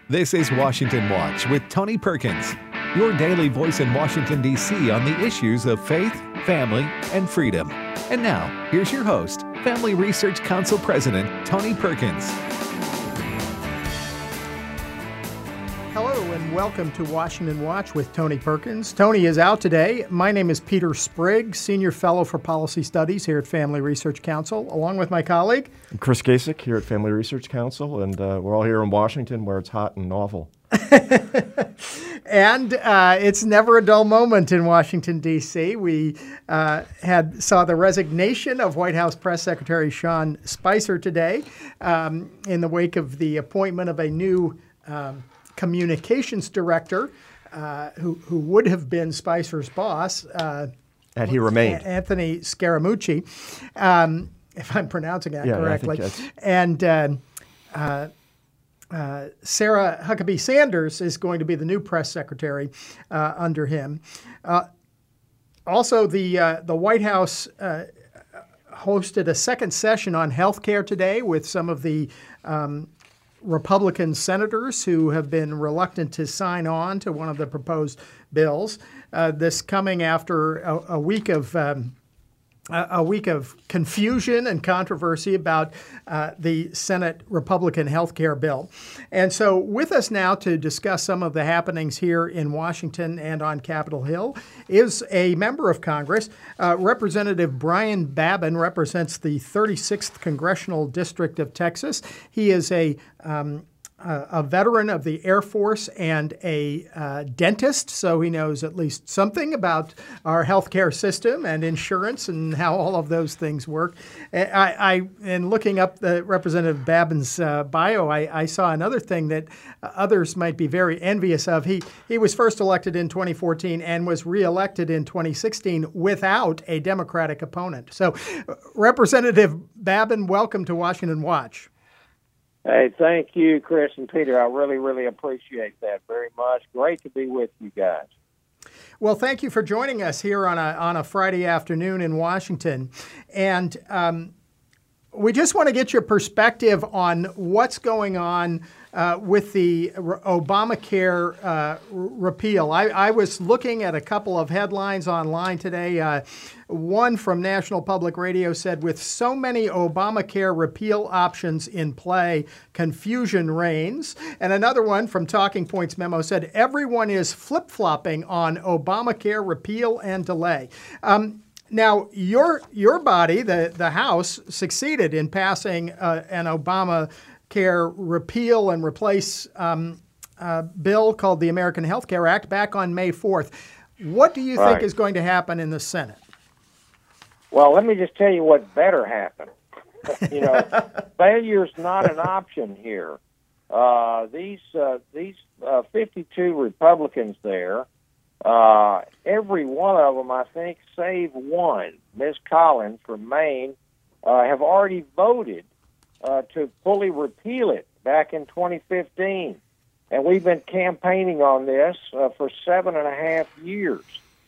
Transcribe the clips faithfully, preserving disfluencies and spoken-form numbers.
This is Washington Watch with Tony Perkins, your daily voice in Washington, D C on the issues of faith, family, and freedom. And now, here's your host, Family Research Council President Tony Perkins. Hello and welcome to Washington Watch with Tony Perkins. Tony is out today. My name is Peter Sprigg, Senior Fellow for Policy Studies here at Family Research Council, along with my colleague. I'm Chris Kasich here at Family Research Council, and uh, we're all here in Washington where it's hot and awful. And uh, it's never a dull moment in Washington, D C. We uh, had saw the resignation of White House Press Secretary Sean Spicer today um, in the wake of the appointment of a new um, communications director uh, who, who would have been Spicer's boss. Uh, Had he remained. Anthony Scaramucci, um, if I'm pronouncing that yeah, correctly. I think and uh, uh, uh, Sarah Huckabee Sanders is going to be the new press secretary uh, under him. Uh, also, the, uh, the White House uh, hosted a second session on health care today with some of the um, Republican senators who have been reluctant to sign on to one of the proposed bills. Uh, this coming after a, a week of um, a week of confusion and controversy about uh, the Senate Republican health care bill. And so with us now to discuss some of the happenings here in Washington and on Capitol Hill is a member of Congress. Uh, Representative Brian Babin represents the thirty-sixth Congressional District of Texas. He is a um, Uh, a veteran of the Air Force and a uh, dentist, so he knows at least something about our healthcare system and insurance and how all of those things work. I, I in looking up the Representative Babin's uh, bio, I, I saw another thing that others might be very envious of. He he was first elected in twenty fourteen and was reelected in twenty sixteen without a Democratic opponent. So, Representative Babin, welcome to Washington Watch. Hey, thank you, Chris and Peter. I really, really appreciate that very much. Great to be with you guys. Well, thank you for joining us here on a on a Friday afternoon in Washington. And um, we just want to get your perspective on what's going on uh, with the Obamacare uh, repeal. I, I was looking at a couple of headlines online today. Uh, One from National Public Radio said, with so many Obamacare repeal options in play, confusion reigns. And another one from Talking Points Memo said, everyone is flip-flopping on Obamacare repeal and delay. Um, now, your your body, the, the House, succeeded in passing uh, an Obamacare repeal and replace um, uh, bill called the American Health Care Act back on May fourth. What do you Right. think is going to happen in the Senate? Well, let me just tell you what better happened. You know, failure's not an option here. Uh, these uh, these uh, fifty-two Republicans there, uh, every one of them, I think, save one, Miz Collins from Maine, uh, have already voted uh, to fully repeal it back in twenty fifteen. And we've been campaigning on this uh, for seven and a half years.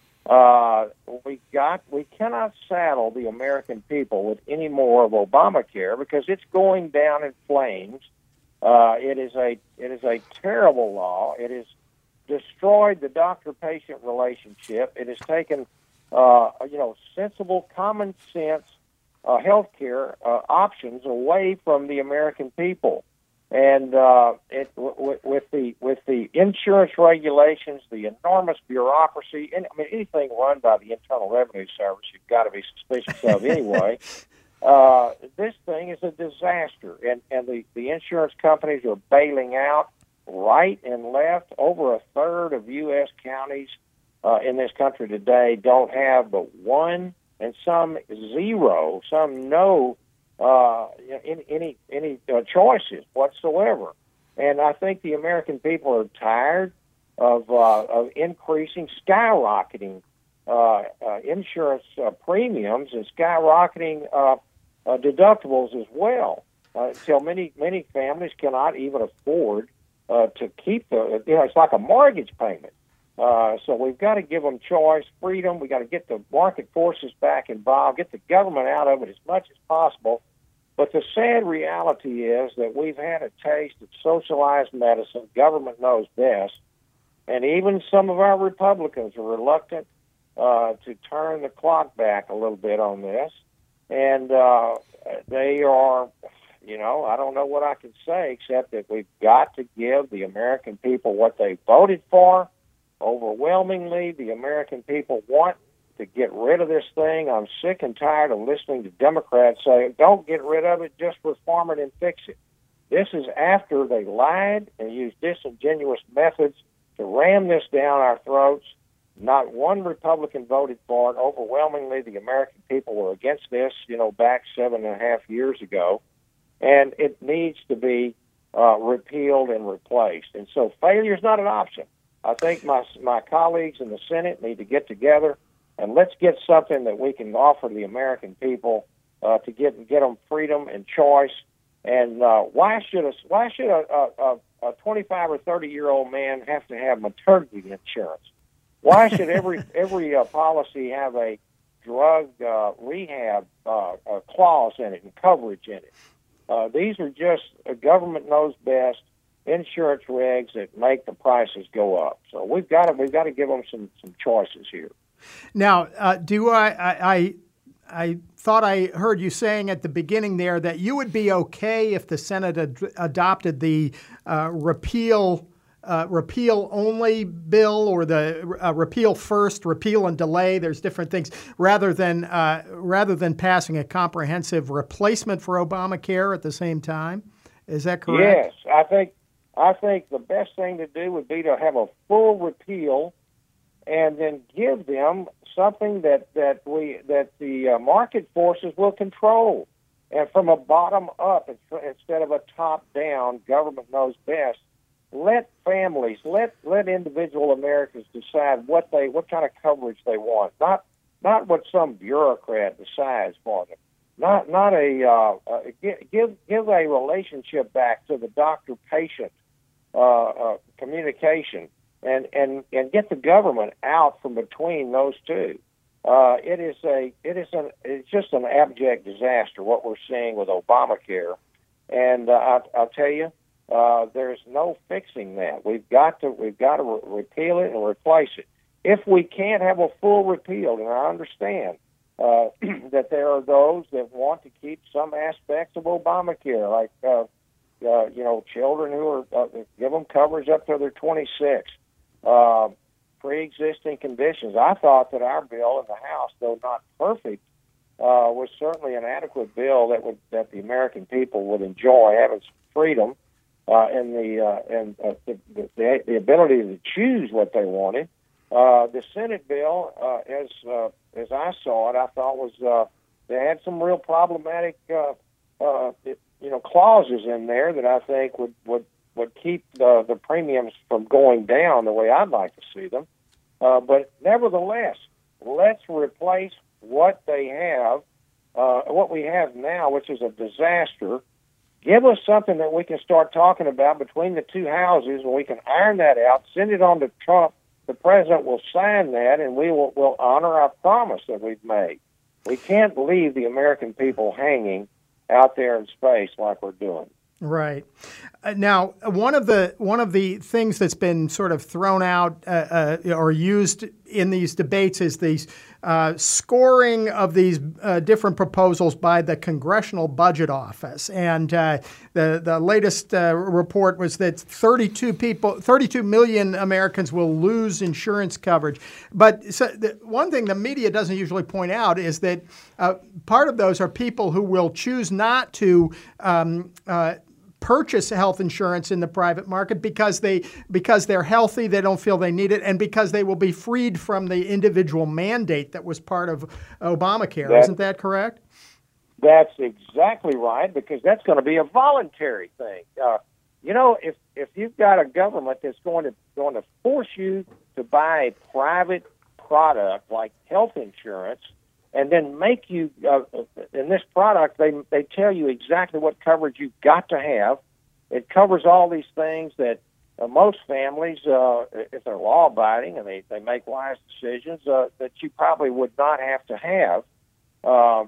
Uh, we got we cannot saddle the American people with any more of Obamacare because it's going down in flames. Uh, it is a it is a terrible law. It has destroyed the doctor-patient relationship. It has taken uh, you know sensible, common sense uh, health care uh, options away from the American people. And uh, it, w- with the with the insurance regulations, the enormous bureaucracy, and I mean anything run by the Internal Revenue Service, you've got to be suspicious of anyway. uh, this thing is a disaster, and and the, the insurance companies are bailing out right and left. Over a third of U S counties uh, in this country today don't have but one, and some zero, some no. Uh, any any, any uh, choices whatsoever, and I think the American people are tired of uh, of increasing, skyrocketing uh, uh, insurance uh, premiums and skyrocketing uh, uh, deductibles as well. Uh, until many many families cannot even afford uh, to keep the you know it's like a mortgage payment. Uh, so we've got to give them choice, freedom. We got to get the market forces back involved, get the government out of it as much as possible. But the sad reality is that we've had a taste of socialized medicine. Government knows best. And even some of our Republicans are reluctant uh, to turn the clock back a little bit on this. And uh, they are, you know, I don't know what I can say except that we've got to give the American people what they voted for. Overwhelmingly, the American people want to get rid of this thing. I'm sick and tired of listening to Democrats say, don't get rid of it, just reform it and fix it. This is after they lied and used disingenuous methods to ram this down our throats. Not one Republican voted for it. Overwhelmingly, the American people were against this, you know, back seven and a half years ago. And it needs to be uh, repealed and replaced. And so failure is not an option. I think my my colleagues in the Senate need to get together and let's get something that we can offer the American people uh, to get get them freedom and choice. And uh, why should a why should a, a, a twenty-five or thirty year old man have to have maternity insurance? Why should every every uh, policy have a drug uh, rehab uh, uh, clause in it and coverage in it? Uh, these are just uh, government knows best insurance regs that make the prices go up. So we've got to we've got to give them some some choices here. Now, uh, do I, I, I, I thought I heard you saying at the beginning there that you would be okay if the Senate ad- adopted the uh, repeal, uh, repeal only bill or the uh, repeal first, repeal and delay. There's different things rather than uh, rather than passing a comprehensive replacement for Obamacare at the same time. Is that correct? Yes, I think I think the best thing to do would be to have a full repeal, and then give them something that, that we that the uh, market forces will control, and from a bottom up instead of a top down. Government knows best. Let families, let let individual Americans decide what they what kind of coverage they want. Not not what some bureaucrat decides for them. Not not a uh, uh, give give a relationship back to the doctor patient uh, uh, communication. And, and and get the government out from between those two. Uh, it is a it is an it's just an abject disaster what we're seeing with Obamacare, and uh, I, I'll tell you, uh, there's no fixing that. We've got to we've got to re- repeal it and replace it. If we can't have a full repeal, and I understand uh, that there are those that want to keep some aspects of Obamacare, like uh, uh, you know, children who are uh, give them coverage up till they're twenty-six. Uh, pre-existing conditions. I thought that our bill in the House, though not perfect, uh, was certainly an adequate bill that would that the American people would enjoy, having some freedom uh, and the uh, and uh, the, the the ability to choose what they wanted. Uh, the Senate bill, uh, as uh, as I saw it, I thought was uh, they had some real problematic uh, uh, you know clauses in there that I think would would. would keep the, the premiums from going down the way I'd like to see them. Uh, but nevertheless, let's replace what they have, uh, what we have now, which is a disaster. Give us something that we can start talking about between the two houses, and we can iron that out, send it on to Trump. The president will sign that, and we will will honor our promise that we've made. We can't leave the American people hanging out there in space like we're doing. Right. Uh, now, one of the one of the things that's been sort of thrown out uh, uh, or used in these debates is the uh, scoring of these uh, different proposals by the Congressional Budget Office. And uh, the the latest uh, report was that thirty-two people, thirty-two million Americans will lose insurance coverage. But so the, one thing the media doesn't usually point out is that uh, part of those are people who will choose not to um, uh, purchase health insurance in the private market because they because they're healthy, they don't feel they need it, and because they will be freed from the individual mandate that was part of Obamacare. That, Isn't that correct? That's exactly right, because that's going to be a voluntary thing. Uh, you know, if if you've got a government that's going to going to force you to buy a private product like health insurance, and then make you, uh, in this product, they they tell you exactly what coverage you've got to have. It covers all these things that uh, most families, uh, if they're law-abiding and they, they make wise decisions, uh, that you probably would not have to have. Uh,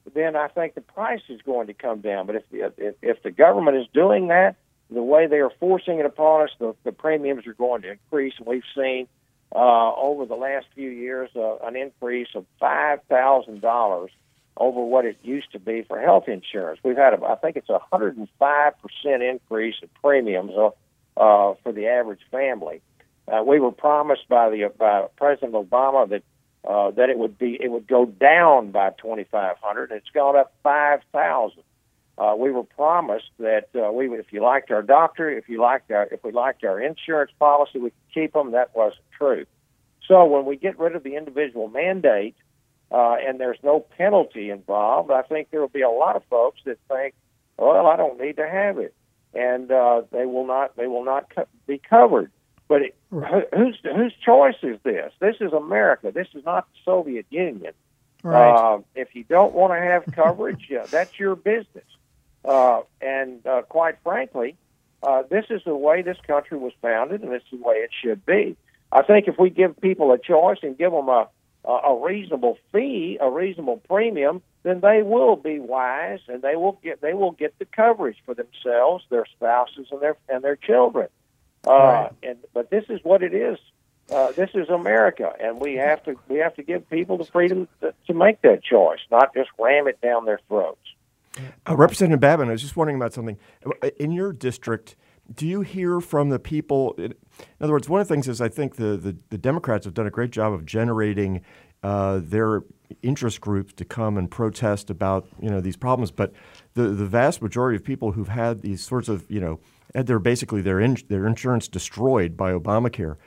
then I think the price is going to come down. But if if, if the government is doing that, the way they are forcing it upon us, the, the premiums are going to increase. And we've seen uh, over the last few years uh, an increase of five thousand dollars over what it used to be for health insurance. We've had, a, I think it's a one hundred five percent increase in premiums uh, uh, for the average family. Uh, we were promised by the by President Obama that uh, that it would be it would go down by twenty-five hundred. It's gone up five thousand. Uh, we were promised that uh, we would, if you liked our doctor, if you liked our if we liked our insurance policy, we could keep them. That wasn't true. So when we get rid of the individual mandate, Uh, and there's no penalty involved, I think there will be a lot of folks that think, well, I don't need to have it, and uh, they will not they will not co- be covered. But it, Right. whose whose choice is this? This is America. This is not the Soviet Union. Right. Uh, if you don't want to have coverage, uh, that's your business. Uh, and uh, quite frankly, uh, this is the way this country was founded, and this is the way it should be. I think if we give people a choice and give them a a reasonable fee, a reasonable premium, then they will be wise and they will get they will get the coverage for themselves, their spouses, and their and their children. Uh, Right. And but this is what it is. Uh, this is America, and we have to we have to give people the freedom to, to make that choice, not just ram it down their throats. Uh, Representative Babin, I was just wondering about something. In your district, do you hear from the people? In other words, one of the things is I think the, the, the Democrats have done a great job of generating uh, their interest groups to come and protest about, you know, these problems. But the, the vast majority of people who've had these sorts of, you know, had their basically their in, their insurance destroyed by Obamacare.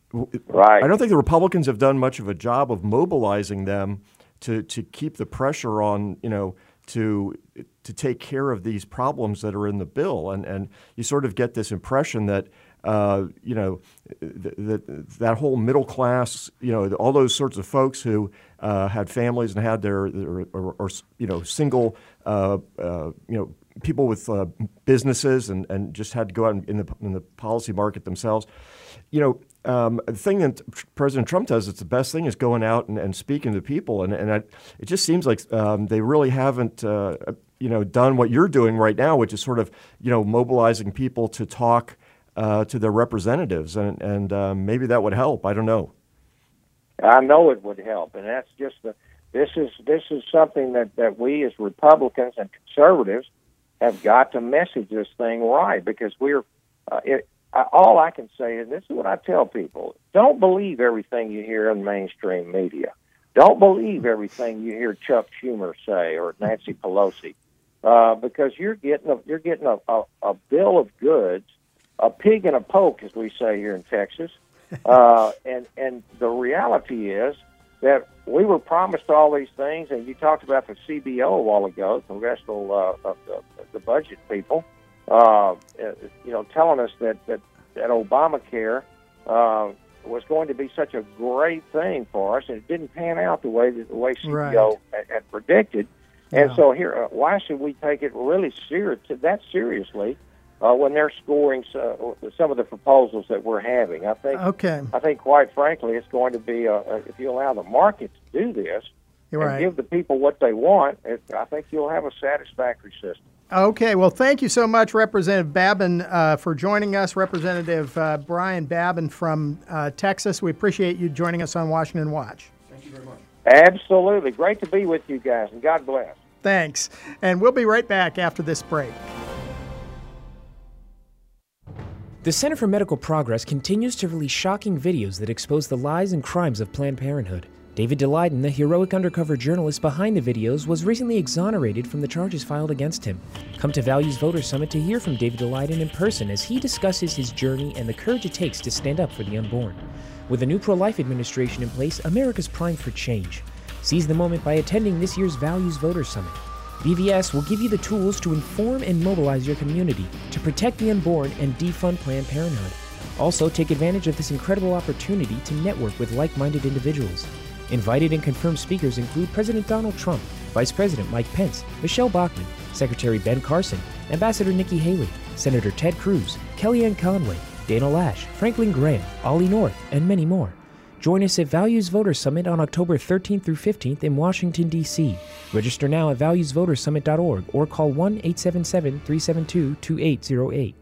Right. I don't think the Republicans have done much of a job of mobilizing them to to keep the pressure on, you know, to to take care of these problems that are in the bill, and and you sort of get this impression that uh, you know th- that that whole middle class, you know, all those sorts of folks who uh, had families and had their, their or, or you know single uh, uh, you know people with uh, businesses and, and just had to go out in the in the policy market themselves, you know. Um, the thing that President Trump does, it's the best thing, is going out and, and speaking to people, and and I, it just seems like um, they really haven't, uh, you know, done what you're doing right now, which is sort of, you know, mobilizing people to talk uh, to their representatives, and and um, maybe that would help. I don't know. I know it would help, and that's just the. This is this is something that, that we as Republicans and conservatives have got to message this thing right, because we're. Uh, it, I, all I can say is, this is what I tell people: don't believe everything you hear in mainstream media. Don't believe everything you hear Chuck Schumer say or Nancy Pelosi, uh, because you're getting a, you're getting a, a, a bill of goods, a pig in a poke, as we say here in Texas. Uh, and and the reality is that we were promised all these things, and you talked about the C B O a while ago, Congressional uh, uh, the, the budget people. Uh, you know, telling us that that, that Obamacare uh, was going to be such a great thing for us, and it didn't pan out the way that the way C B O Right. had, had predicted. And Yeah. so here, uh, why should we take it really serious that seriously uh, when they're scoring uh, some of the proposals that we're having? I think. Okay. I think, quite frankly, it's going to be a, a, if you allow the market to do this You're and right. give the people what they want, it, I think you'll have a satisfactory system. Okay, well, thank you so much, Representative Babin, uh, for joining us. Representative uh, Brian Babin from uh, Texas. We appreciate you joining us on Washington Watch. Absolutely. Great to be with you guys, and God bless. Thanks. And we'll be right back after this break. The Center for Medical Progress continues to release shocking videos that expose the lies and crimes of Planned Parenthood. David Daleiden, the heroic undercover journalist behind the videos, was recently exonerated from the charges filed against him. Come to Values Voter Summit to hear from David Daleiden in person as he discusses his journey and the courage it takes to stand up for the unborn. With a new pro-life administration in place, America's primed for change. Seize the moment by attending this year's Values Voter Summit. V V S will give you the tools to inform and mobilize your community to protect the unborn and defund Planned Parenthood. Also, take advantage of this incredible opportunity to network with like-minded individuals. Invited and confirmed speakers include President Donald Trump, Vice President Mike Pence, Michelle Bachmann, Secretary Ben Carson, Ambassador Nikki Haley, Senator Ted Cruz, Kellyanne Conway, Dana Lash, Franklin Graham, Ollie North, and many more. Join us at Values Voter Summit on October thirteenth through fifteenth in Washington, D C Register now at values voter summit dot org or call one eight seven seven, three seven two, two eight zero eight.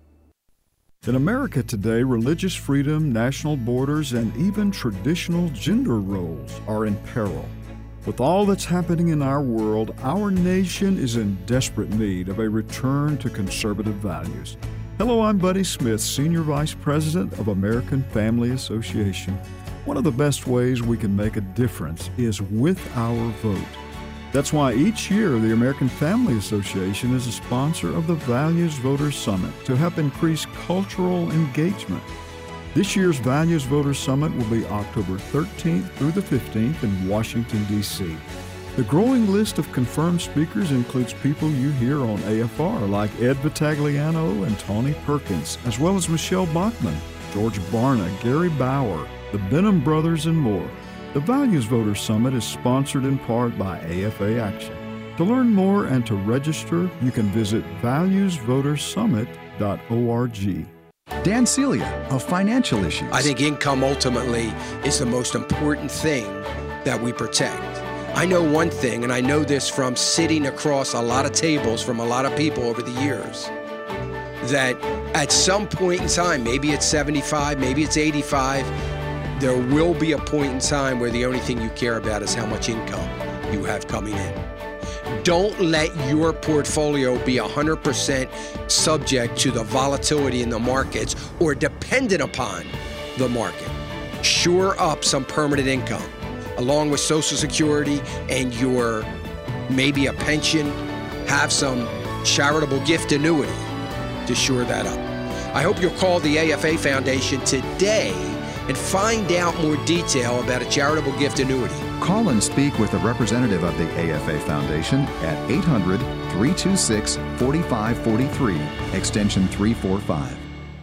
In America today, religious freedom, national borders, and even traditional gender roles are in peril. With all that's happening in our world, our nation is in desperate need of a return to conservative values. Hello, I'm Buddy Smith, Senior Vice President of American Family Association. One of the best ways we can make a difference is with our vote. That's why each year the American Family Association is a sponsor of the Values Voter Summit to help increase cultural engagement. This year's Values Voter Summit will be October thirteenth through the fifteenth in Washington, D C The growing list of confirmed speakers includes people you hear on A F R like Ed Vitagliano and Tony Perkins, as well as Michelle Bachmann, George Barna, Gary Bauer, the Benham Brothers, and more. The Values Voter Summit is sponsored in part by A F A Action. To learn more and to register, you can visit values voter summit dot org. Dan Celia of Financial Issues. I think income ultimately is the most important thing that we protect. I know one thing, and I know this from sitting across a lot of tables from a lot of people over the years, that at some point in time, maybe it's seventy-five, maybe it's eighty-five, there will be a point in time where the only thing you care about is how much income you have coming in. Don't let your portfolio be one hundred percent subject to the volatility in the markets or dependent upon the market. Shore up some permanent income, along with Social Security and your maybe a pension. Have some charitable gift annuity to shore that up. I hope you'll call the A F A Foundation today and find out more detail about a charitable gift annuity. Call and speak with a representative of the A F A Foundation at eight hundred, three two six, four five four three, extension three forty-five.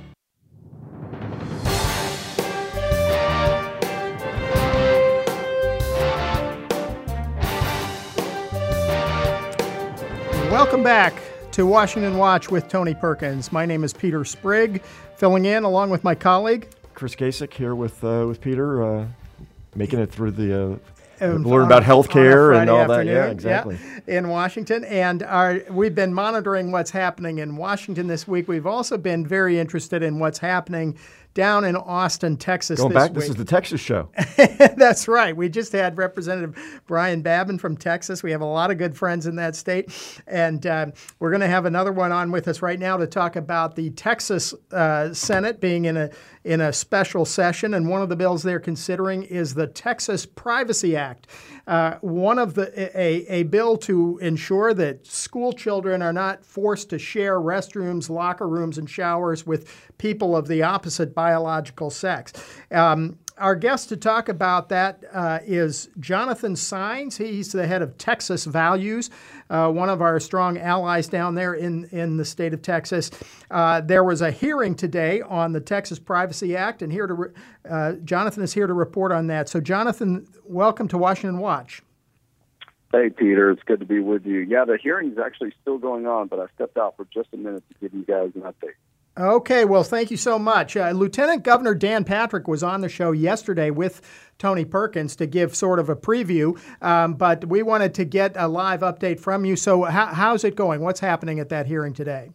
Welcome back to Washington Watch with Tony Perkins. My name is Peter Sprigg, filling in along with my colleague Chris Kasich here with uh, with Peter, uh, making it through the uh, um, learn on, about healthcare and all afternoon, that. Yeah, exactly. Yeah, in Washington, and our, we've been monitoring what's happening in Washington this week. We've also been very interested in what's happening down in Austin, Texas. Going this back, week. this is the Texas show. That's right. We just had Representative Brian Babin from Texas. We have a lot of good friends in that state. And uh, we're going to have another one on with us right now to talk about the Texas uh, Senate being in a in a special session. And one of the bills they're considering is the Texas Privacy Act. Uh, one of the a, a bill to ensure that school children are not forced to share restrooms, locker rooms, and showers with people of the opposite biological sex. Um, Our guest to talk about that uh, is Jonathan Saenz. He's the head of Texas Values, uh, one of our strong allies down there in, in the state of Texas. Uh, there was a hearing today on the Texas Privacy Act, and here to re- uh, Jonathan is here to report on that. So, Jonathan, welcome to Washington Watch. Hey, Peter. It's good to be with you. Yeah, the hearing is actually still going on, but I stepped out for just a minute to give you guys an update. Okay, well, thank you so much. Uh, Lieutenant Governor Dan Patrick was on the show yesterday with Tony Perkins to give sort of a preview, um, but we wanted to get a live update from you. So how, how's it going? What's happening at that hearing today?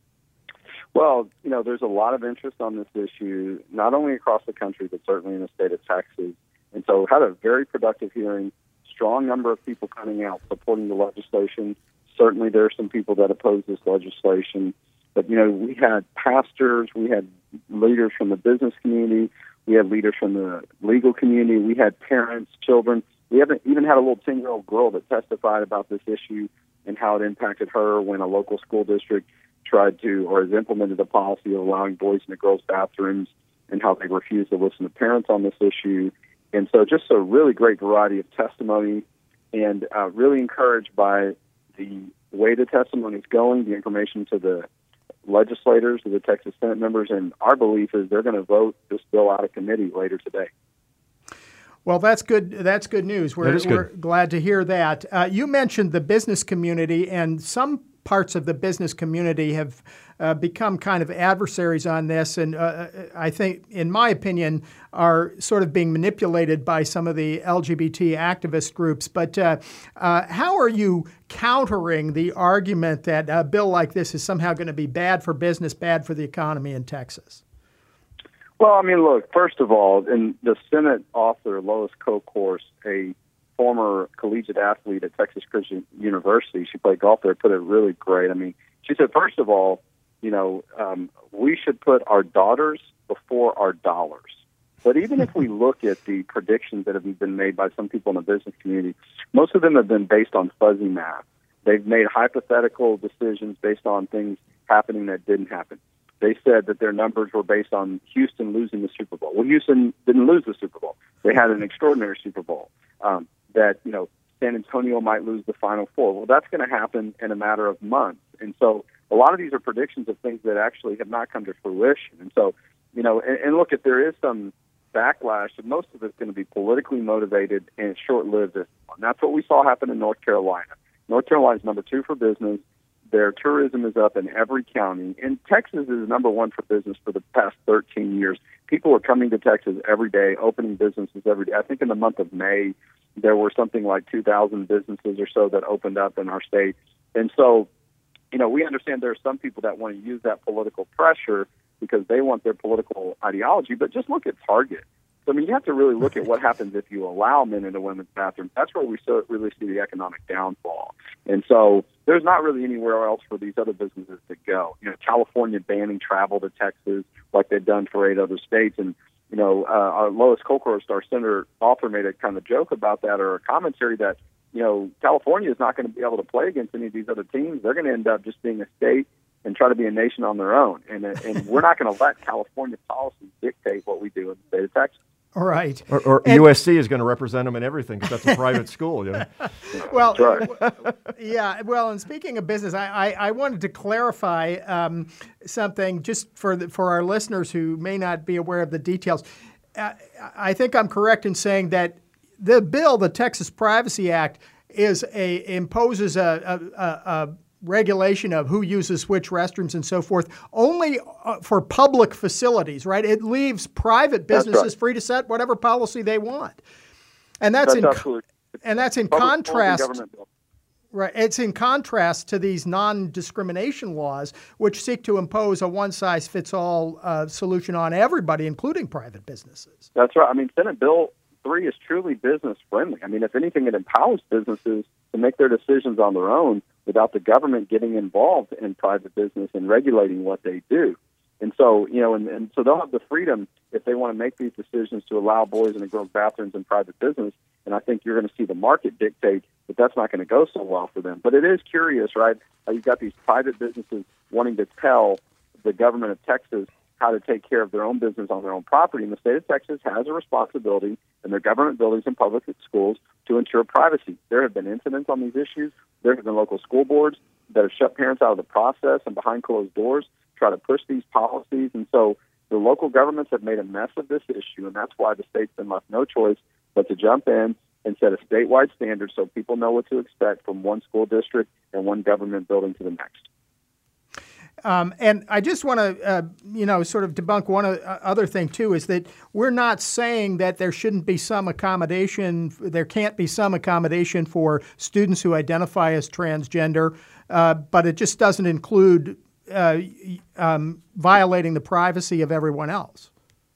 Well, you know, there's a lot of interest on this issue, not only across the country, but certainly in the state of Texas. And so had a very productive hearing, strong number of people coming out supporting the legislation. Certainly there are some people that oppose this legislation. But, you know, we had pastors, we had leaders from the business community, we had leaders from the legal community, we had parents, children. We haven't even had a little ten-year-old girl that testified about this issue and how it impacted her when a local school district tried to or has implemented a policy of allowing boys in the girls' bathrooms and how they refused to listen to parents on this issue. And so just a really great variety of testimony and uh, really encouraged by the way the testimony is going, the information to the legislators, to the Texas Senate members, and our belief is they're going to vote this bill out of committee later today. Well, that's good. That's good news. We're, That is good. we're glad to hear that. Uh, you mentioned the business community, and some parts of the business community have uh, become kind of adversaries on this, and uh, I think, in my opinion, are sort of being manipulated by some of the L G B T activist groups. But uh, uh, how are you countering the argument that a bill like this is somehow going to be bad for business, bad for the economy in Texas? Well, I mean, look, first of all, in the Senate author, Lois Kolkhorst, a former collegiate athlete at Texas Christian University, she played golf there, put it really great. I mean, she said, first of all, you know, um, we should put our daughters before our dollars. But even if we look at the predictions that have been made by some people in the business community, most of them have been based on fuzzy math. They've made hypothetical decisions based on things happening that didn't happen. They said that their numbers were based on Houston losing the Super Bowl. Well, Houston didn't lose the Super Bowl. They had an extraordinary Super Bowl. Um, that, you know, San Antonio might lose the Final Four. Well, that's going to happen in a matter of months. And so a lot of these are predictions of things that actually have not come to fruition. And so, you know, and, and look, if there is some backlash, most of it's going to be politically motivated and short-lived. And that's what we saw happen in North Carolina. North Carolina is number two for business. Their tourism is up in every county. And Texas is number one for business for the past thirteen years. People are coming to Texas every day, opening businesses every day. I think in the month of May, there were something like two thousand businesses or so that opened up in our state. And so, you know, we understand there are some people that want to use that political pressure because they want their political ideology. But just look at Target. So, I mean, you have to really look at what happens if you allow men into women's bathrooms. That's where we so really see the economic downfall. And so there's not really anywhere else for these other businesses to go. You know, California banning travel to Texas like they've done for eight other states. And, you know, uh, our Lois Kolkhorst, our senator author, made a kind of joke about that, or a commentary that, you know, California is not going to be able to play against any of these other teams. They're going to end up just being a state and try to be a nation on their own. And, and we're not going to let California policies dictate what we do in the state of Texas. All right. Or, or and, U S C is going to represent them in everything because that's a private school. You know? Well, right. yeah. Well, and speaking of business, I, I, I wanted to clarify um, something just for the, for our listeners who may not be aware of the details. Uh, I think I'm correct in saying that the bill, the Texas Privacy Act, is a imposes a, a, a regulation of who uses which restrooms and so forth, only uh, for public facilities, right? It leaves private businesses that's right. free to set whatever policy they want. And that's, that's in absolutely. and that's in Public contrast right it's in contrast to these non-discrimination laws which seek to impose a one-size-fits-all uh, solution on everybody, including private businesses. That's right. I mean, Senate Bill three is truly business friendly. I mean, if anything, it empowers businesses to make their decisions on their own without the government getting involved in private business and regulating what they do. And so, you know, and, and so they'll have the freedom if they want to make these decisions to allow boys and girls bathrooms in private business. And I think you're going to see the market dictate that that's not going to go so well for them. But it is curious, right? Uh, you've got these private businesses wanting to tell the government of Texas how to take care of their own business on their own property. And the state of Texas has a responsibility in their government buildings and public schools to ensure privacy. There have been incidents on these issues. There have been local school boards that have shut parents out of the process and behind closed doors try to push these policies. And so the local governments have made a mess of this issue, and that's why the state's been left no choice but to jump in and set a statewide standard so people know what to expect from one school district and one government building to the next. Um, and I just want to, uh, you know, sort of debunk one uh, other thing, too, is that we're not saying that there shouldn't be some accommodation, there can't be some accommodation for students who identify as transgender, uh, but it just doesn't include uh, um, violating the privacy of everyone else.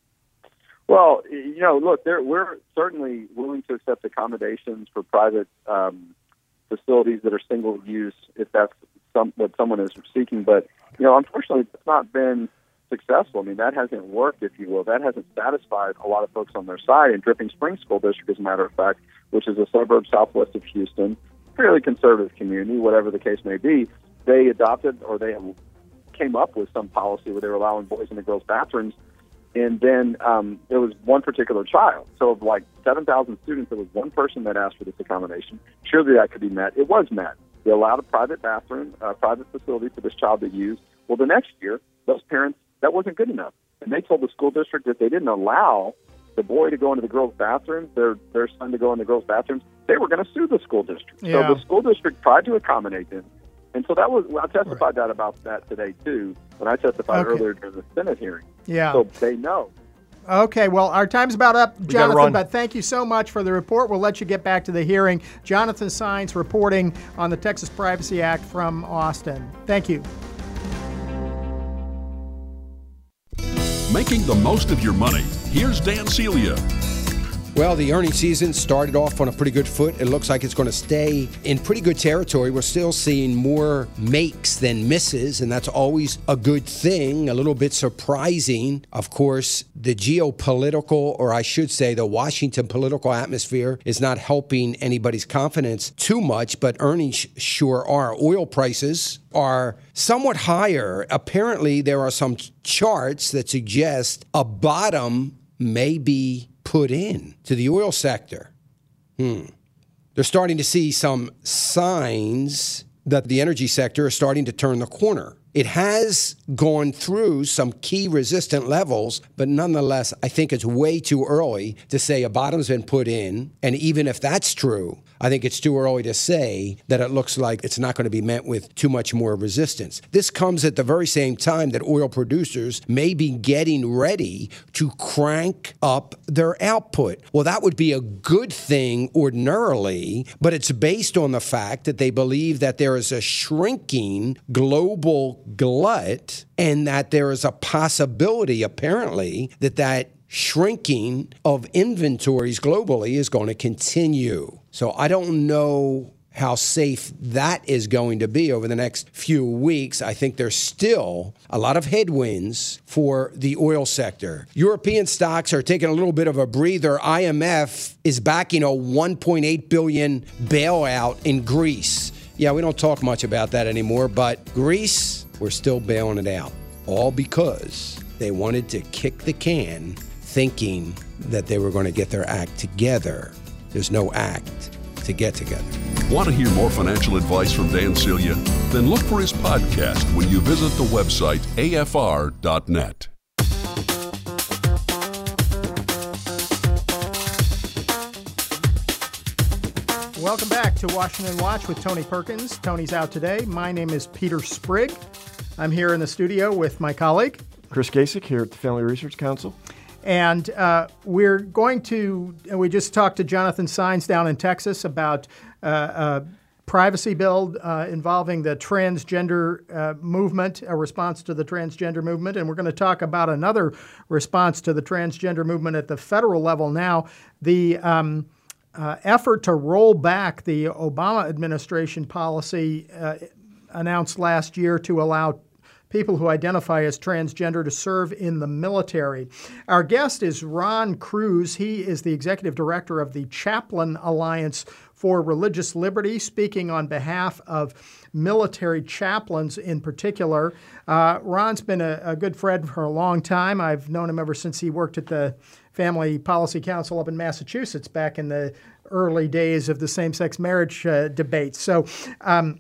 Well, you know, look, there, we're certainly willing to accept accommodations for private um, facilities that are single use if that's some, what someone is seeking. But, you know, unfortunately, it's not been successful. I mean, that hasn't worked, if you will. That hasn't satisfied a lot of folks on their side. And Dripping Springs School District, as a matter of fact, which is a suburb southwest of Houston, fairly conservative community, whatever the case may be, they adopted or they came up with some policy where they were allowing boys in the girls' bathrooms. And then um, there was one particular child. So of like seven thousand students, there was one person that asked for this accommodation. Surely that could be met. It was met. They allowed a private bathroom, a private facility for this child to use. Well, the next year, those parents, that wasn't good enough. And they told the school district that they didn't allow the boy to go into the girls' bathrooms, their their son to go into the girls' bathrooms, they were going to sue the school district. Yeah. So the school district tried to accommodate them. And so that was, I testified right. that about that today, too, when I testified okay. earlier during the Senate hearing. Yeah. So they know. Okay, well, our time's about up, Jonathan, but thank you so much for the report. We'll let you get back to the hearing. Jonathan Saenz reporting on the Texas Privacy Act from Austin. Thank you. Making the most of your money. Here's Dan Celia. Well, the earnings season started off on a pretty good foot. It looks like it's going to stay in pretty good territory. We're still seeing more makes than misses, and that's always a good thing, a little bit surprising. Of course, the geopolitical, or I should say the Washington political atmosphere is not helping anybody's confidence too much, but earnings sure are. Oil prices are somewhat higher. Apparently, there are some charts that suggest a bottom may be put in to the oil sector. Hmm. They're starting to see some signs that the energy sector is starting to turn the corner. It has gone through some key resistant levels, but nonetheless, I think it's way too early to say a bottom's been put in. And even if that's true, I think it's too early to say that it looks like it's not going to be met with too much more resistance. This comes at the very same time that oil producers may be getting ready to crank up their output. Well, that would be a good thing ordinarily, but it's based on the fact that they believe that there is a shrinking global glut and that there is a possibility, apparently, that that shrinking of inventories globally is going to continue. So I don't know how safe that is going to be over the next few weeks. I think there's still a lot of headwinds for the oil sector. European stocks are taking a little bit of a breather. I M F is backing a one point eight billion dollars bailout in Greece. Yeah, we don't talk much about that anymore, but Greece, we're still bailing it out. All because they wanted to kick the can thinking that they were going to get their act together. There's no act to get together. Want to hear more financial advice from Dan Celia? Then look for his podcast when you visit the website A F R dot net. Welcome back to Washington Watch with Tony Perkins. Tony's out today. My name is Peter Sprigg. I'm here in the studio with my colleague, Chris Kasich, here at the Family Research Council. And uh, we're going to, we just talked to Jonathan Saenz down in Texas about uh, a privacy bill uh, involving the transgender uh, movement, a response to the transgender movement. And we're going to talk about another response to the transgender movement at the federal level now, the um, uh, effort to roll back the Obama administration policy uh, announced last year to allow people who identify as transgender to serve in the military. Our guest is Ron Cruz. He is the executive director of the Chaplain Alliance for Religious Liberty, speaking on behalf of military chaplains in particular. Uh, Ron's been a, a good friend for a long time. I've known him ever since he worked at the Family Policy Council up in Massachusetts back in the early days of the same-sex marriage uh, debate. So, um,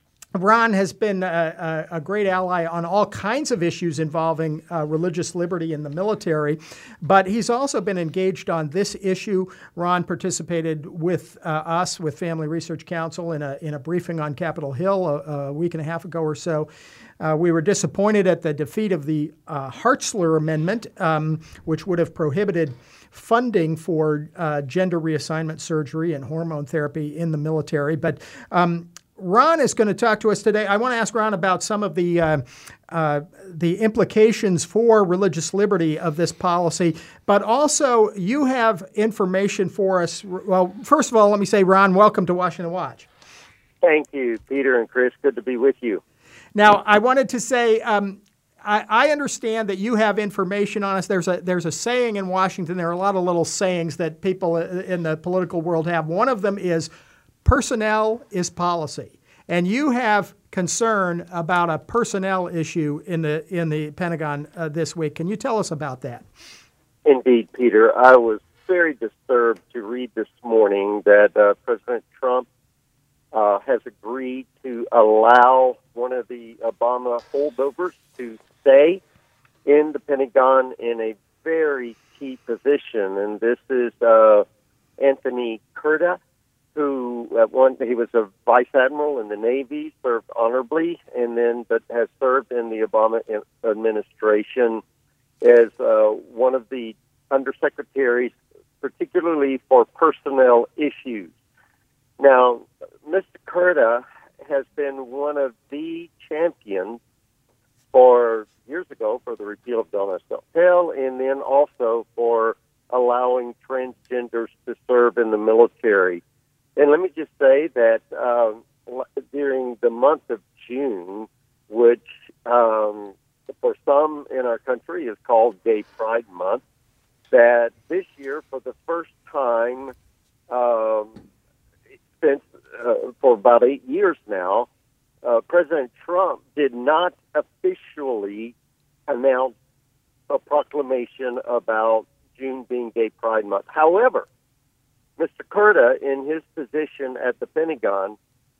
Ron has been a, a, a great ally on all kinds of issues involving uh, religious liberty in the military, but he's also been engaged on this issue. Ron participated with uh, us, with Family Research Council, in a in a briefing on Capitol Hill a, a week and a half ago or so. Uh, we were disappointed at the defeat of the uh, Hartzler Amendment, um, which would have prohibited funding for uh, gender reassignment surgery and hormone therapy in the military, but um, Ron is going to talk to us today. I want to ask Ron about some of the uh, uh, the implications for religious liberty of this policy, but also you have information for us. Well, first of all, let me say, Ron, welcome to Washington Watch. Thank you, Peter and Chris. Good to be with you. Now, I wanted to say, um, I, I understand that you have information on us. There's a there's a saying in Washington. There are a lot of little sayings that people in the political world have. One of them is, personnel is policy. And you have concern about a personnel issue in the in the Pentagon uh, this week. Can you tell us about that? Indeed, Peter. I was very disturbed to read this morning that uh, President Trump uh, has agreed to allow one of the Obama holdovers to stay in the Pentagon in a very key position. And this is uh, Anthony Kurta. who at one he was a vice admiral in the Navy, served honorably, and then but has served in the Obama administration as uh, one of the undersecretaries, particularly for personnel issues. Now, Mister Kurta has been one of the champions for years ago for the repeal of Don't Ask, Don't Tell, and then also for allowing transgenders to serve in the military. And let me just say that um, during the month of June, which um, for some in our country is called Gay Pride Month, that this year, for the first time um, since uh, for about eight years now, uh, President Trump did not officially announce a proclamation about June being Gay Pride Month. However, Mister Kurta, in his position at the Pentagon,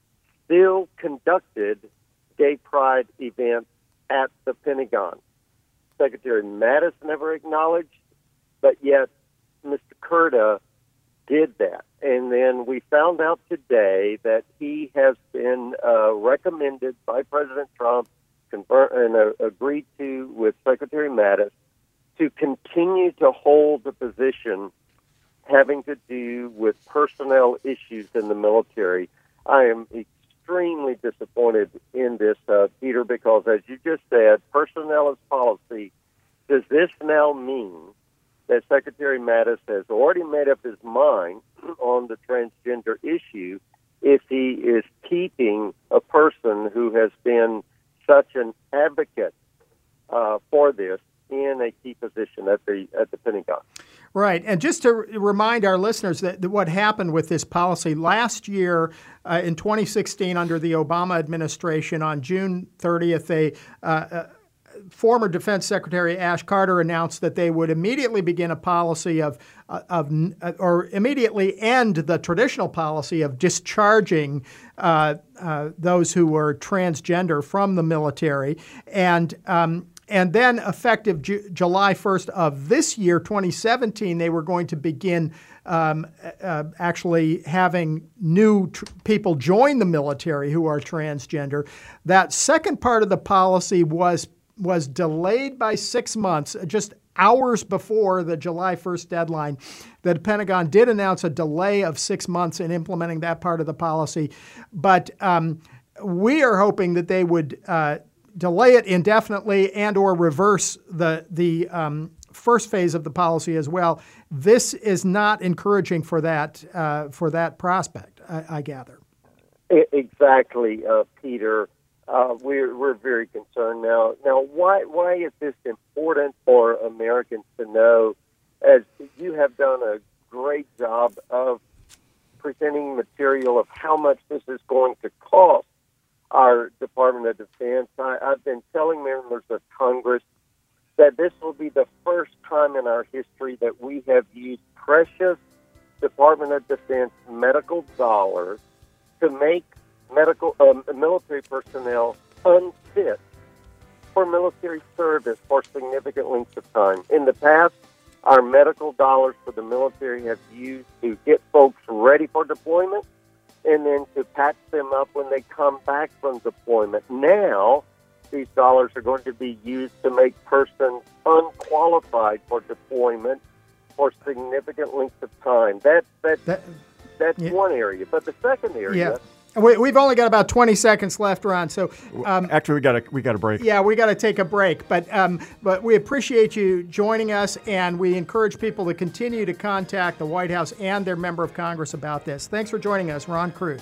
still conducted gay pride events at the Pentagon. Secretary Mattis never acknowledged, but yet Mister Kurta did that. And then we found out today that he has been uh, recommended by President Trump confirm, and uh, agreed to with Secretary Mattis to continue to hold the position having to do with personnel issues in the military. I am extremely disappointed in this, uh, Peter, because as you just said, personnel is policy. Does this now mean that Secretary Mattis has already made up his mind on the transgender issue if he is keeping a person who has been such an advocate uh, for this in a key position at the at the Pentagon? Right. And just to remind our listeners that, that what happened with this policy last year uh, in twenty sixteen under the Obama administration on June thirtieth, a uh, uh, former Defense Secretary Ash Carter announced that they would immediately begin a policy of, uh, of or immediately end the traditional policy of discharging uh, uh, those who were transgender from the military. And um, And then effective Ju- July first of this year, twenty seventeen, they were going to begin um, uh, actually having new tr- people join the military who are transgender. That second part of the policy was was delayed by six months, just hours before the July first deadline. The Pentagon did announce a delay of six months in implementing that part of the policy. But um, we are hoping that they would uh, delay it indefinitely and or reverse the the um, first phase of the policy as well. This is not encouraging for that uh, for that prospect, I, I gather. Exactly, uh, Peter. Uh, we're we're very concerned now. Now, why why is this important for Americans to know? As you have done a great job of presenting material of how much this is going to cost our Department of Defense. I, I've been telling members of Congress that this will be the first time in our history that we have used precious Department of Defense medical dollars to make medical um, military personnel unfit for military service for significant lengths of time. In the past, our medical dollars for the military have used to get folks ready for deployment and then to patch them up when they come back from deployment. Now, these dollars are going to be used to make persons unqualified for deployment for significant lengths of time. That, that, that that's yeah. one area. But the second area... Yeah. We, we've only got about twenty seconds left, Ron. So um, actually, we got to we got to break. Yeah, we got to take a break. But um, but we appreciate you joining us, and we encourage people to continue to contact the White House and their member of Congress about this. Thanks for joining us, Ron Cruz.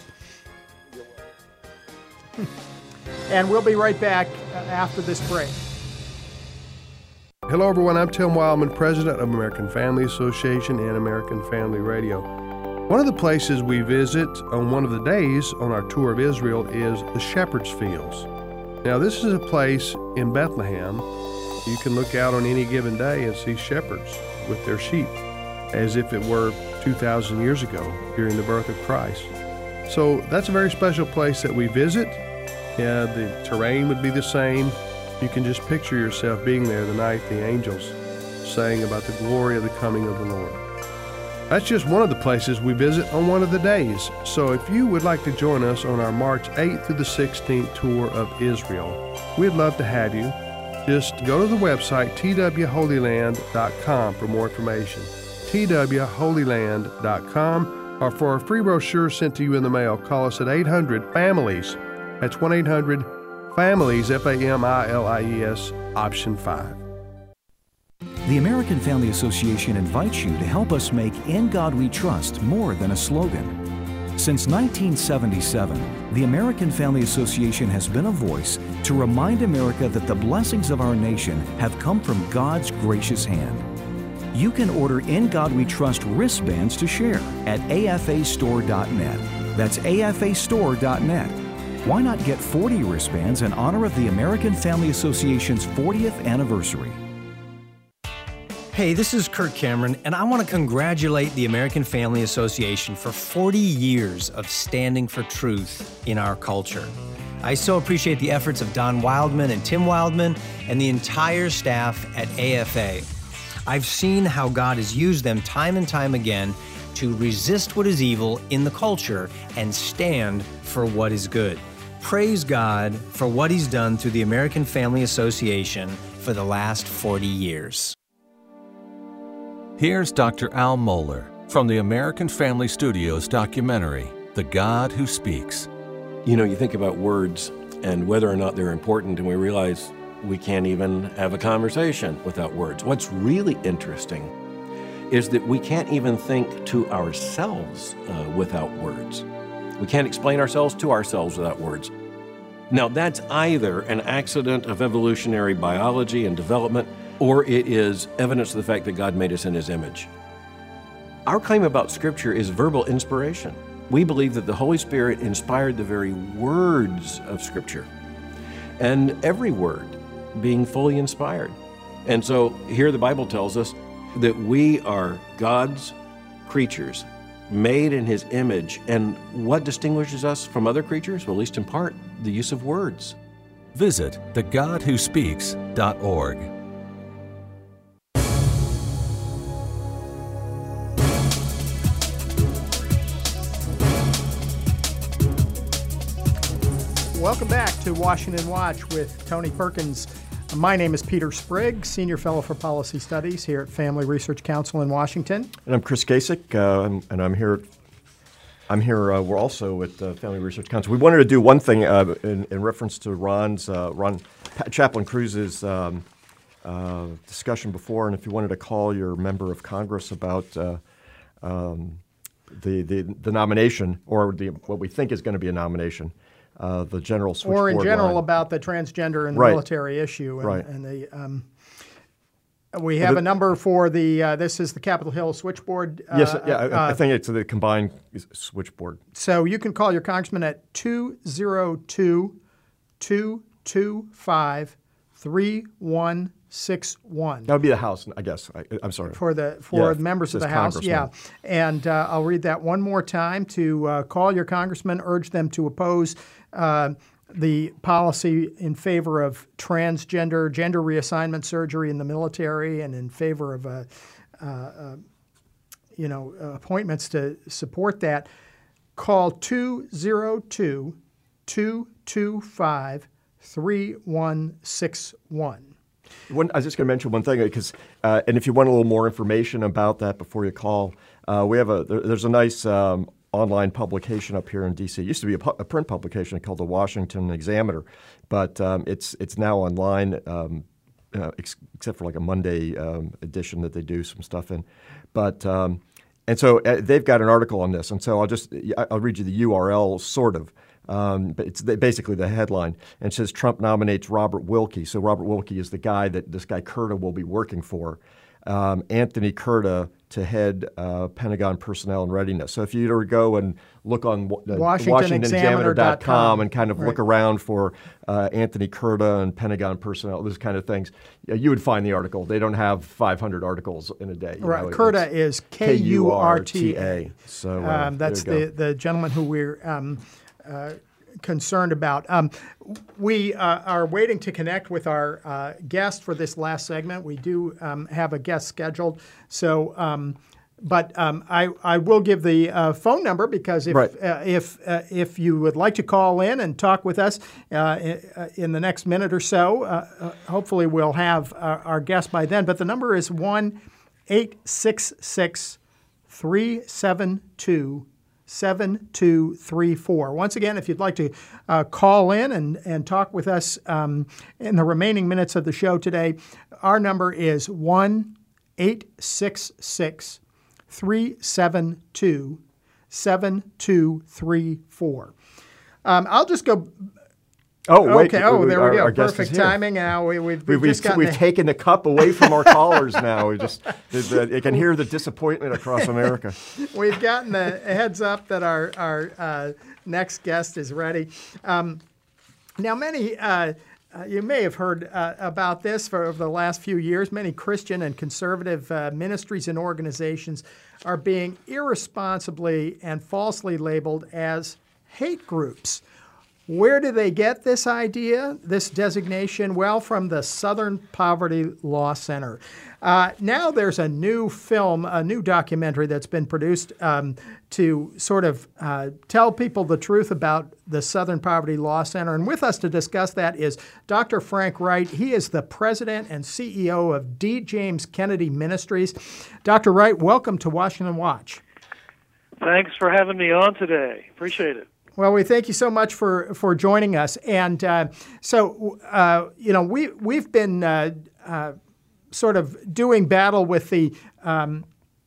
And we'll be right back after this break. Hello, everyone. I'm Tim Wildman, president of American Family Association and American Family Radio. One of the places we visit on one of the days on our tour of Israel is the Shepherd's Fields. Now, this is a place in Bethlehem. You can look out on any given day and see shepherds with their sheep, as if it were two thousand years ago during the birth of Christ. So that's a very special place that we visit. Yeah, the terrain would be the same. You can just picture yourself being there the night the angels sang about the glory of the coming of the Lord. That's just one of the places we visit on one of the days. So if you would like to join us on our March eighth through the sixteenth tour of Israel, we'd love to have you. Just go to the website t w holy land dot com for more information. t w holy land dot com, or for a free brochure sent to you in the mail, call us at eight hundred families. That's one eight hundred families, F A M I L I E S, option five. The American Family Association invites you to help us make In God We Trust more than a slogan. Since nineteen seventy-seven, the American Family Association has been a voice to remind America that the blessings of our nation have come from God's gracious hand. You can order In God We Trust wristbands to share at A F A store dot net. That's A F A store dot net. Why not get forty wristbands in honor of the American Family Association's fortieth anniversary? Hey, this is Kirk Cameron, and I want to congratulate the American Family Association for forty years of standing for truth in our culture. I so appreciate the efforts of Don Wildman and Tim Wildman and the entire staff at A F A. I've seen how God has used them time and time again to resist what is evil in the culture and stand for what is good. Praise God for what He's done through the American Family Association for the last forty years. Here's Doctor Al Mohler from the American Family Studios documentary, The God Who Speaks. You know, you think about words and whether or not they're important, and we realize we can't even have a conversation without words. What's really interesting is that we can't even think to ourselves uh, without words. We can't explain ourselves to ourselves without words. Now, that's either an accident of evolutionary biology and development, or it is evidence of the fact that God made us in His image. Our claim about Scripture is verbal inspiration. We believe that the Holy Spirit inspired the very words of Scripture, and every word being fully inspired. And so here the Bible tells us that we are God's creatures, made in His image. And what distinguishes us from other creatures? Well, at least in part, the use of words. Visit the god who speaks dot org. Welcome back to Washington Watch with Tony Perkins. My name is Peter Sprigg, Senior Fellow for Policy Studies here at Family Research Council in Washington. And I'm Chris Kasich, uh, and I'm here. I'm here. Uh, we're also at uh, Family Research Council. We wanted to do one thing uh, in, in reference to Ron's uh, Ron Chaplain Cruz's um, uh, discussion before, and if you wanted to call your member of Congress about uh, um, the, the the nomination, or the what we think is going to be a nomination. Uh, the general switchboard Or in general line. about the transgender and the right. military issue. And, right. and the, um, we have a number for the, uh, this is the Capitol Hill switchboard. Uh, yes, yeah, uh, I, I think it's the combined switchboard. So you can call your congressman at two oh two, two two five, three one six one. That would be the House, I guess. I, I'm sorry. For the for yeah, the members of the House, yeah. And uh, I'll read that one more time. To uh, call your congressman, urge them to oppose uh, the policy in favor of transgender, gender reassignment surgery in the military, and in favor of, uh, uh, uh, you know, uh, appointments to support that. Call two oh two, two two five, three one six one. One, I was just going to mention one thing, because, uh, and if you want a little more information about that before you call, uh, we have a there, there's a nice um, online publication up here in D C. It used to be a, pu- a print publication called the Washington Examiner, but um, it's it's now online, um, uh, ex- except for like a Monday um, edition that they do some stuff in. But um, and so uh, they've got an article on this, and so I'll just I'll read you the U R L sort of. Um, but it's the, basically the headline, and it says Trump nominates Robert Wilkie. So Robert Wilkie is the guy that this guy Kurta will be working for, um, Anthony Kurta, to head uh, Pentagon Personnel and Readiness. So if you were to go and look on uh, Washington Examiner dot com and kind of right. look around for uh, Anthony Kurta and Pentagon Personnel, those kind of things, you would find the article. They don't have five hundred articles in a day. Right. know, Kurta is K U R T A. So uh, um, that's the, the gentleman who we're um, Uh, concerned about. Um, we uh, are waiting to connect with our uh, guest for this last segment. We do um, have a guest scheduled, so um, but um, I, I will give the uh, phone number because if Right. uh, if uh, if you would like to call in and talk with us uh, in, in the next minute or so, uh, uh, hopefully we'll have our, our guest by then. But the number is one eight six six three seven two seven two three four. Once again, if you'd like to uh, call in and, and talk with us um, in the remaining minutes of the show today, our number is one eight six six three seven two seven two three four. Um, I'll just go. Oh, wait. Okay. Oh, we- there our- we go. our guest is Perfect here. timing. Now we, we've, We've, we've just we've, gotten we've the- taken the cup away from our callers now. We just, you can hear the disappointment across America. We've gotten the heads up that our our uh, next guest is ready. Um, now, many uh, uh, you may have heard uh, about this for over the last few years. Many Christian and conservative uh, ministries and organizations are being irresponsibly and falsely labeled as hate groups. Where do they get this idea, this designation? Well, from the Southern Poverty Law Center. Uh, now there's a new film, a new documentary that's been produced um, to sort of uh, tell people the truth about the Southern Poverty Law Center. And with us to discuss that is Doctor Frank Wright. He is the president and C E O of D. James Kennedy Ministries. Doctor Wright, welcome to Washington Watch. Thanks for having me on today. Appreciate it. Well, we thank you so much for, for joining us. And uh, so, uh, you know, we, we've been uh, uh, sort of doing battle with the, um,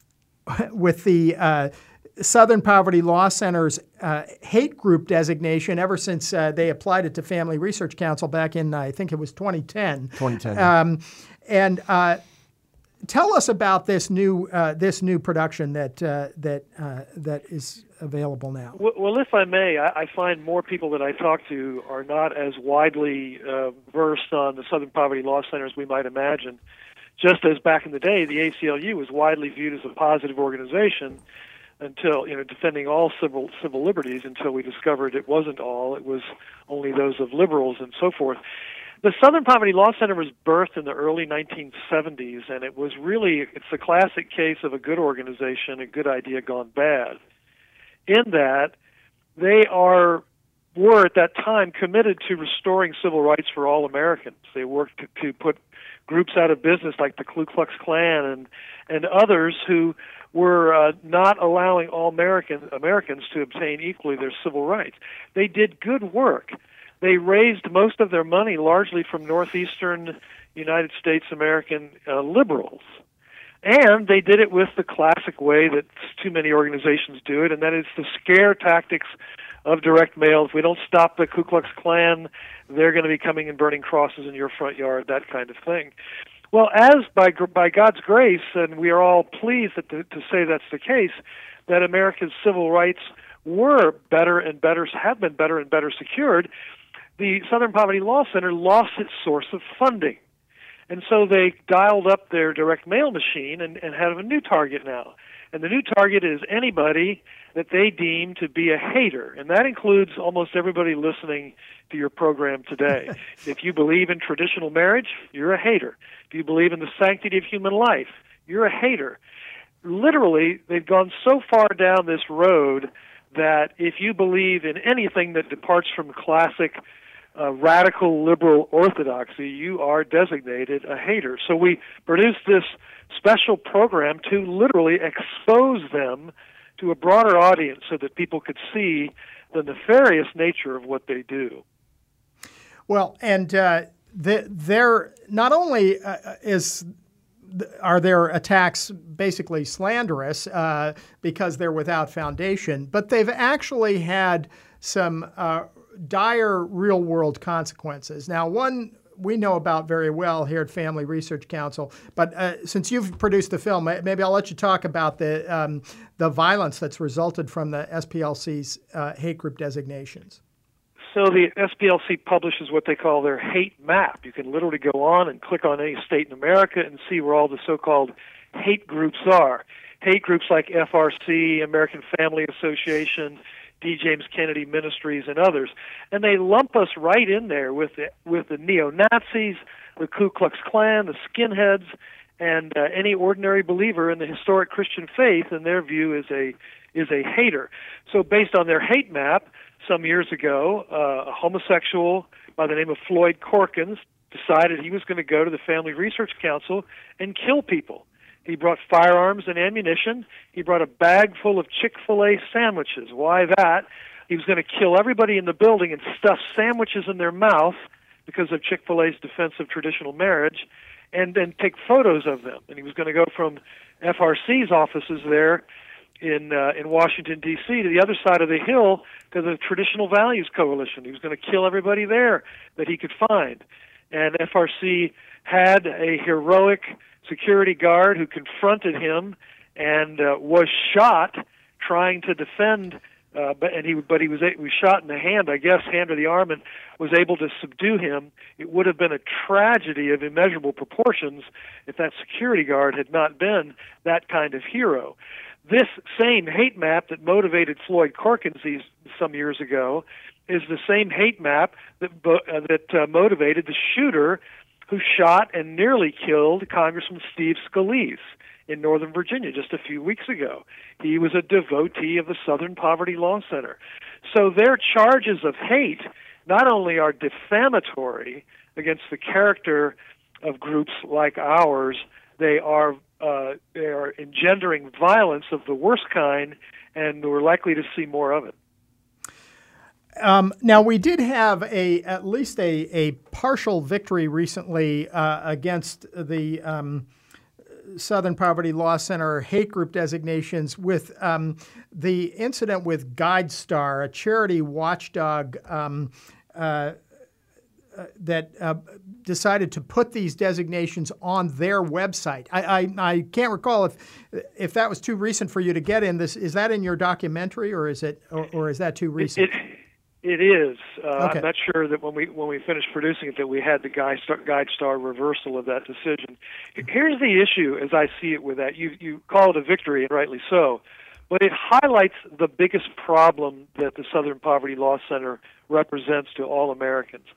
with the uh, Southern Poverty Law Center's uh, hate group designation ever since uh, they applied it to Family Research Council back in, I think it was twenty ten. twenty ten. Um, and uh, tell us about this new uh, this new production that uh, that uh, that is available now. Well, well if I may, I, I find more people that I talk to are not as widely uh, versed on the Southern Poverty Law Center as we might imagine. Just as back in the day, the A C L U was widely viewed as a positive organization until, you know, defending all civil civil liberties until we discovered it wasn't all. It was only those of liberals and so forth. The Southern Poverty Law Center was birthed in the early nineteen seventies, and it was really, it's a classic case of a good organization, a good idea gone bad, in that they are were at that time committed to restoring civil rights for all Americans. They worked to, to put groups out of business like the Ku Klux Klan and, and others who were uh, not allowing all American, Americans to obtain equally their civil rights. They did good work. They raised most of their money largely from northeastern United States American uh, liberals. And they did it with the classic way that too many organizations do it, and that is the scare tactics of direct mail. If we don't stop the Ku Klux Klan, they're going to be coming and burning crosses in your front yard, that kind of thing. Well, as by by God's grace, and we are all pleased that the, to say that's the case, that America's civil rights were better and better, have been better and better secured, the Southern Poverty Law Center lost its source of funding. And so they dialed up their direct mail machine and, and have a new target now. And the new target is anybody that they deem to be a hater. And that includes almost everybody listening to your program today. If you believe in traditional marriage, you're a hater. If you believe in the sanctity of human life, you're a hater. Literally, they've gone so far down this road that if you believe in anything that departs from classic uh, radical liberal orthodoxy, you are designated a hater. So we produced this special program to literally expose them to a broader audience so that people could see the nefarious nature of what they do. Well, and uh, the, there not only uh, is are their attacks basically slanderous uh, because they're without foundation, but they've actually had some uh, dire real-world consequences. Now, one we know about very well here at Family Research Council, but uh, since you've produced the film, maybe I'll let you talk about the um, the violence that's resulted from the S P L C's uh, hate group designations. So the S P L C publishes what they call their hate map. You can literally go on and click on any state in America and see where all the so-called hate groups are. Hate groups like F R C, American Family Association, D. James Kennedy Ministries, and others. And they lump us right in there with the, with the neo-Nazis, the Ku Klux Klan, the skinheads, and uh, any ordinary believer in the historic Christian faith, in their view, is a is a hater. So based on their hate map, some years ago, uh, a homosexual by the name of Floyd Corkins decided he was going to go to the Family Research Council and kill people. He brought firearms and ammunition. He brought a bag full of Chick-fil-A sandwiches. Why that? He was going to kill everybody in the building and stuff sandwiches in their mouth because of Chick-fil-A's defense of traditional marriage, and then take photos of them. And he was going to go from F R C's offices there in uh, in Washington, D C to the other side of the hill to the Traditional Values Coalition. He was going to kill everybody there that he could find. And F R C had a heroic security guard who confronted him and uh, was shot trying to defend, uh, but and he but he was he was shot in the hand, I guess, hand or the arm, and was able to subdue him. It would have been a tragedy of immeasurable proportions if that security guard had not been that kind of hero. This same hate map that motivated Floyd Corkins these, some years ago is the same hate map that uh, that uh, motivated the shooter who shot and nearly killed Congressman Steve Scalise in Northern Virginia just a few weeks ago. He was a devotee of the Southern Poverty Law Center. So their charges of hate not only are defamatory against the character of groups like ours, they are uh, they are engendering violence of the worst kind, and we're likely to see more of it. Um, now, we did have a at least a, a partial victory recently uh, against the um, Southern Poverty Law Center hate group designations with um, the incident with GuideStar, a charity watchdog um, uh, uh, that uh, decided to put these designations on their website. I, I, I can't recall if if that was too recent for you to get in. This is that in your documentary, or is it, or, or is that too recent? It, it, It is. Uh, okay. I'm not sure that when we when we finished producing it that we had the GuideStar, GuideStar reversal of that decision. Here's the issue, as I see it, with that. You you call it a victory, and rightly so, but it highlights the biggest problem that the Southern Poverty Law Center represents to all Americans.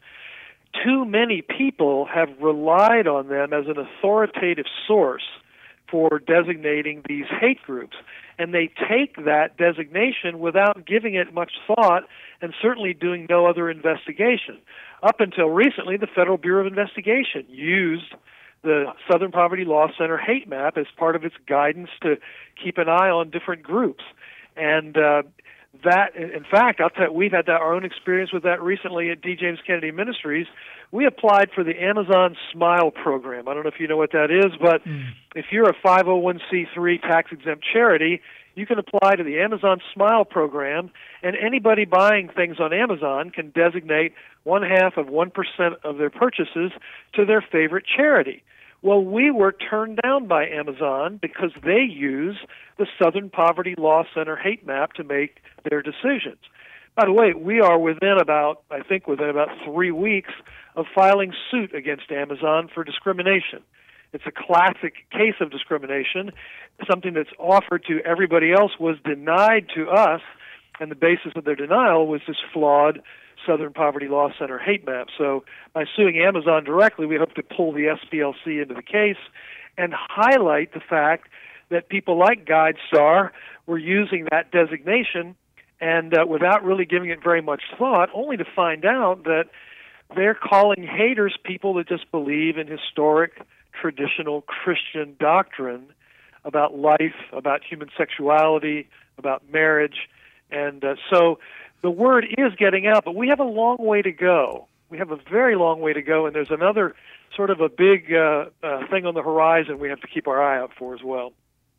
Too many people have relied on them as an authoritative source for designating these hate groups. And they take that designation without giving it much thought and certainly doing no other investigation. Up until recently, the Federal Bureau of Investigation used the Southern Poverty Law Center hate map as part of its guidance to keep an eye on different groups. And uh, that, in fact, I'll tell you, we've had our own experience with that recently at D. James Kennedy Ministries. We applied for the Amazon Smile program. I don't know if you know what that is, but mm. if you're a five oh one c three tax-exempt charity, you can apply to the Amazon Smile program, and anybody buying things on Amazon can designate one half of one percent of their purchases to their favorite charity. Well, we were turned down by Amazon because they use the Southern Poverty Law Center hate map to make their decisions. By the way, we are within about, I think within about three weeks of filing suit against Amazon for discrimination. It's a classic case of discrimination. Something that's offered to everybody else was denied to us, and the basis of their denial was this flawed Southern Poverty Law Center hate map. So by suing Amazon directly, we hope to pull the S P L C into the case and highlight the fact that people like GuideStar were using that designation and uh, without really giving it very much thought, only to find out that they're calling haters people that just believe in historic, traditional Christian doctrine about life, about human sexuality, about marriage. And uh, so the word is getting out, but we have a long way to go. We have a very long way to go, and there's another sort of a big uh, uh, thing on the horizon we have to keep our eye out for as well.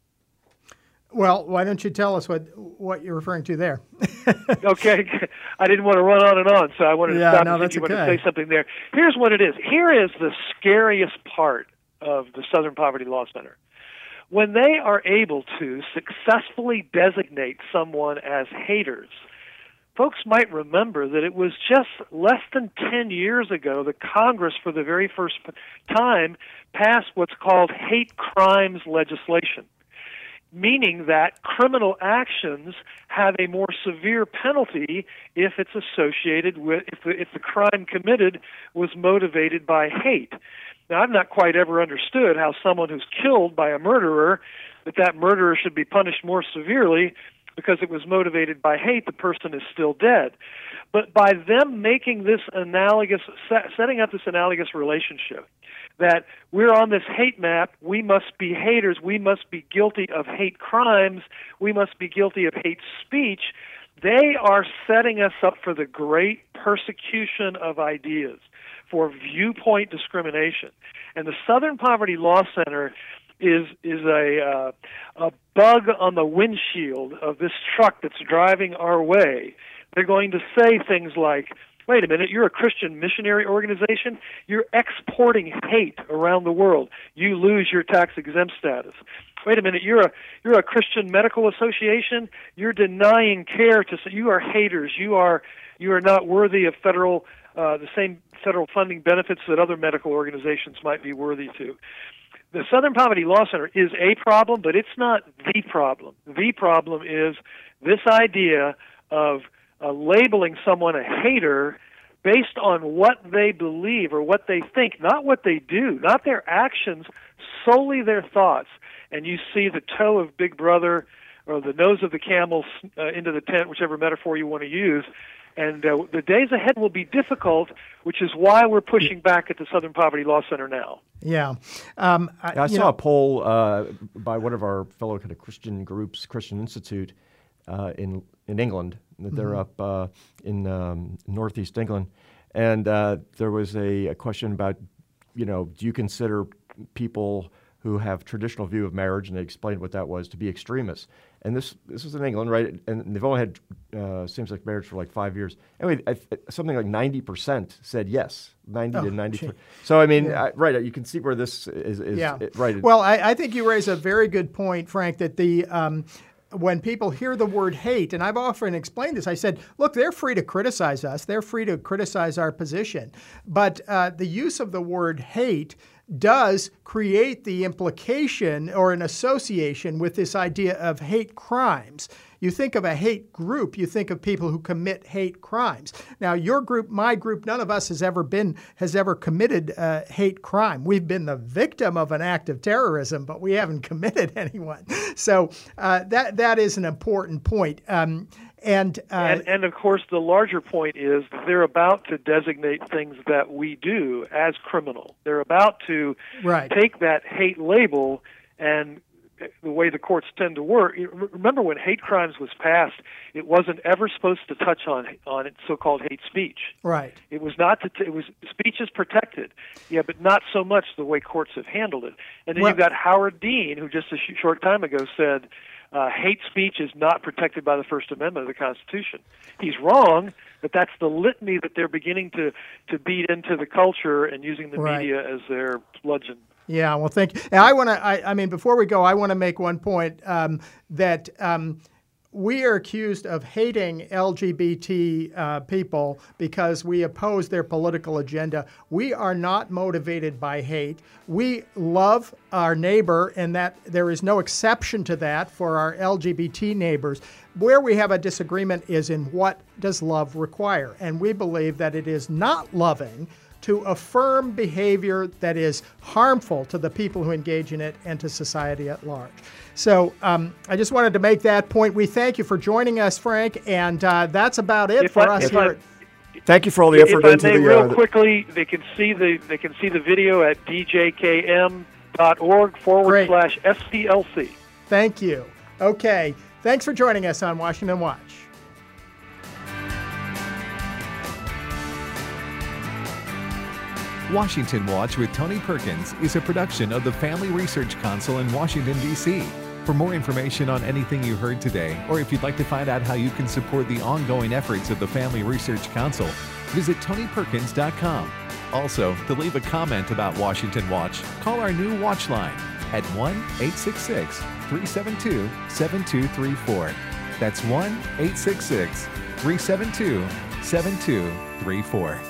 Well, why don't you tell us what what you're referring to there? Okay, I didn't want to run on and on, so I wanted to yeah, stop no, and that's see if you okay. wanted to say something there. Here's what it is. Here is the scariest part of the Southern Poverty Law Center. When they are able to successfully designate someone as haters, folks might remember that it was just less than ten years ago that Congress, for the very first time, passed what's called hate crimes legislation, meaning that criminal actions have a more severe penalty if it's associated with, if the, if the crime committed was motivated by hate. Now, I've not quite ever understood how someone who's killed by a murderer, that that murderer should be punished more severely because it was motivated by hate. The person is still dead. But by them making this analogous, setting up this analogous relationship, that we're on this hate map, we must be haters, we must be guilty of hate crimes, we must be guilty of hate speech, they are setting us up for the great persecution of ideas, for viewpoint discrimination. And the Southern Poverty Law Center is is a uh, a bug on the windshield of this truck that's driving our way. They're going to say things like, wait a minute, you're a Christian missionary organization? You're exporting hate around the world. You lose your tax-exempt status. Wait a minute, you're a you're a Christian medical association? You're denying care to you are haters. You are you are not worthy of federal uh, the same federal funding benefits that other medical organizations might be worthy to. The Southern Poverty Law Center is a problem, but it's not the problem. The problem is this idea of uh, labeling someone a hater based on what they believe or what they think, not what they do, not their actions, solely their thoughts. And you see the toe of Big Brother or the nose of the camel uh, into the tent, whichever metaphor you want to use. And uh, the days ahead will be difficult, which is why we're pushing back at the Southern Poverty Law Center now. Yeah. Um, I, I saw know, a poll uh, by one of our fellow kind of Christian groups, Christian Institute, uh, in in England. That they're Mhm. up uh, in um, northeast England, and uh, there was a, a question about, you know, do you consider people who have traditional view of marriage, and they explained what that was, to be extremists. And this this was in England, right? And they've only had uh, same-sex marriage for like five years. Anyway, I, something like ninety percent said yes, ninety Oh, to ninety. gee. So I mean, Yeah. I, right? You can see where this is. is yeah. it, right. Well, I, I think you raise a very good point, Frank, that the um, when people hear the word hate, and I've often explained this, I said, look, they're free to criticize us. They're free to criticize our position. But uh, the use of the word hate does create the implication or an association with this idea of hate crimes. You think of a hate group, you think of people who commit hate crimes. Now, your group, my group, none of us has ever been, has ever committed uh, hate crime. We've been the victim of an act of terrorism, but we haven't committed anyone. So uh, that that is an important point. Um, And, uh, and and of course, the larger point is they're about to designate things that we do as criminal. They're about to right. take that hate label, and the way the courts tend to work. Remember, when hate crimes was passed, it wasn't ever supposed to touch on on so-called hate speech. Right. It was not. To t- it was speech is protected, yeah, but not so much the way courts have handled it. And then Well- you've got Howard Dean, who just a sh- short time ago said, Uh, hate speech is not protected by the First Amendment of the Constitution. He's wrong, but that's the litany that they're beginning to, to beat into the culture and using the Right. media as their bludgeon. Yeah, well, thank you. And I want to, I, I mean, before we go, I want to make one point um, that um, we are accused of hating L G B T uh, people because we oppose their political agenda. We are not motivated by hate. We love our neighbor, and that there is no exception to that for our L G B T neighbors. Where we have a disagreement is in what does love require. And we believe that it is not loving to affirm behavior that is harmful to the people who engage in it and to society at large. So um, I just wanted to make that point. We thank you for joining us, Frank, and uh, that's about it If for I- us if here. I- Thank you for all the effort if I into may, the. real uh, the- quickly, they can see the they can see the video at d j k m dot org forward Great. slash S P L C. Thank you. Okay. Thanks for joining us on Washington Watch. Washington Watch with Tony Perkins is a production of the Family Research Council in Washington, D C For more information on anything you heard today, or if you'd like to find out how you can support the ongoing efforts of the Family Research Council, visit tony perkins dot com. Also, to leave a comment about Washington Watch, call our new Watch line at one eight six six, three seven two, seven two three four. That's one eight six six, three seven two, seven two three four.